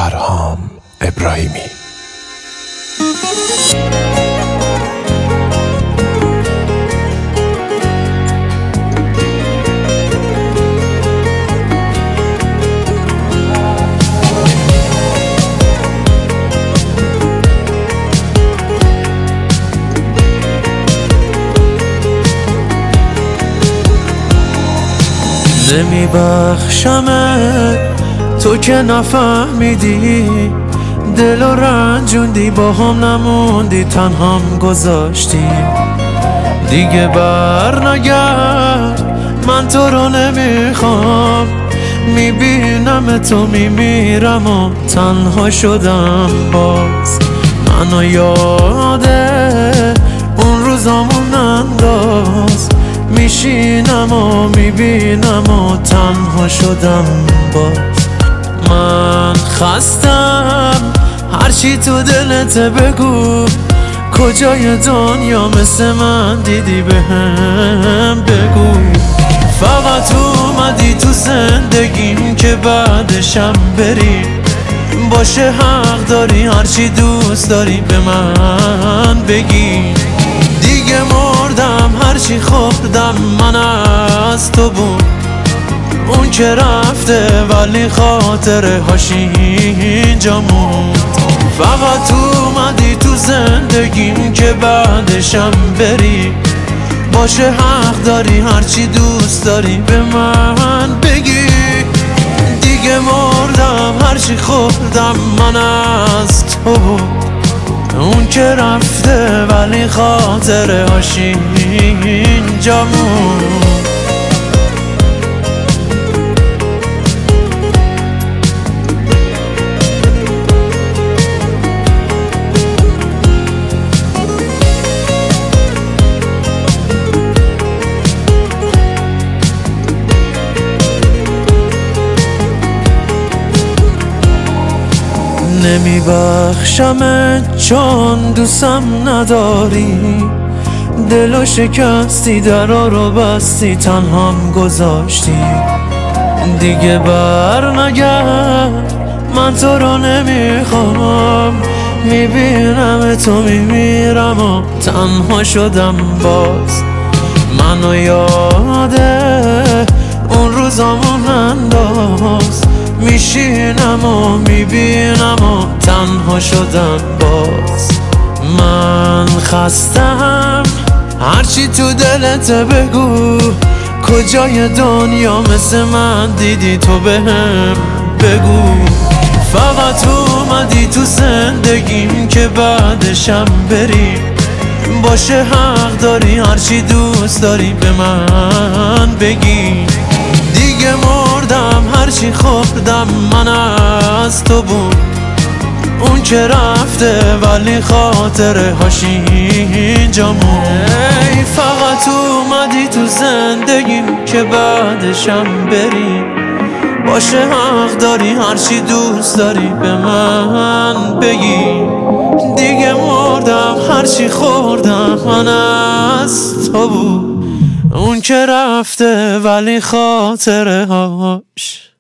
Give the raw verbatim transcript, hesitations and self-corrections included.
فرهام ابراهیمی. نمیبخشمت تو که نفهمیدی، دل و رنجوندی، با هم نموندی، تنهام گذاشتی. دیگه بر نگرد، من تو رو نمیخوام، میبینم تو میمیرم و تنها شدم باز. منو یاده اون روزامون انداز، میشینم و میبینم و تنها شدم باز. من خستم، هرچی تو دلت بگو، کجای دنیا مثل من دیدی بهم بگو. فقط اومدی تو زندگیم که بعدشم بری، باشه حق داری هرچی دوست داری به من بگی. دیگه مردم، هرچی خوردم من از تو بود، اون که رفته ولی خاطره هاش اینجا موند. فقط اومدی تو زندگیم که بعدشم بری، باشه حق داری هرچی دوست داری به من بگی. دیگه مردم، هرچی خوردم من از تو بود، اون که رفته ولی خاطره هاش اینجا موند. نمیبخشمت چون دوستم نداری، دلو شکستی، درا رو بستی، تنهام گذاشتی. دیگه بر نگرد، من تو رو نمیخوام، میبینم تو میمیرم و تنها شدم باز. منو یاده اون روزامون انداز، میشینم و میبینم و تنها شدم باز. من خستم، هرچی تو دلت بگو، کجای دنیا مثل من دیدی تو بهم بگو. فقط اومدی تو زندگیم که بعدشم بری، باشه حق داری هرچی دوست داری به من بگی. دیگه مردم، هرچی خوردم من از تو بود، اون که رفته ولی خاطره هاش اینجا موند. ای فقط اومدی تو زندگیم که بعدشم بری، باشه حق داری هرچی دوست داری به من بگی. دیگه مردم، هرچی خوردم من از تو بود، اون که رفته ولی خاطره هاش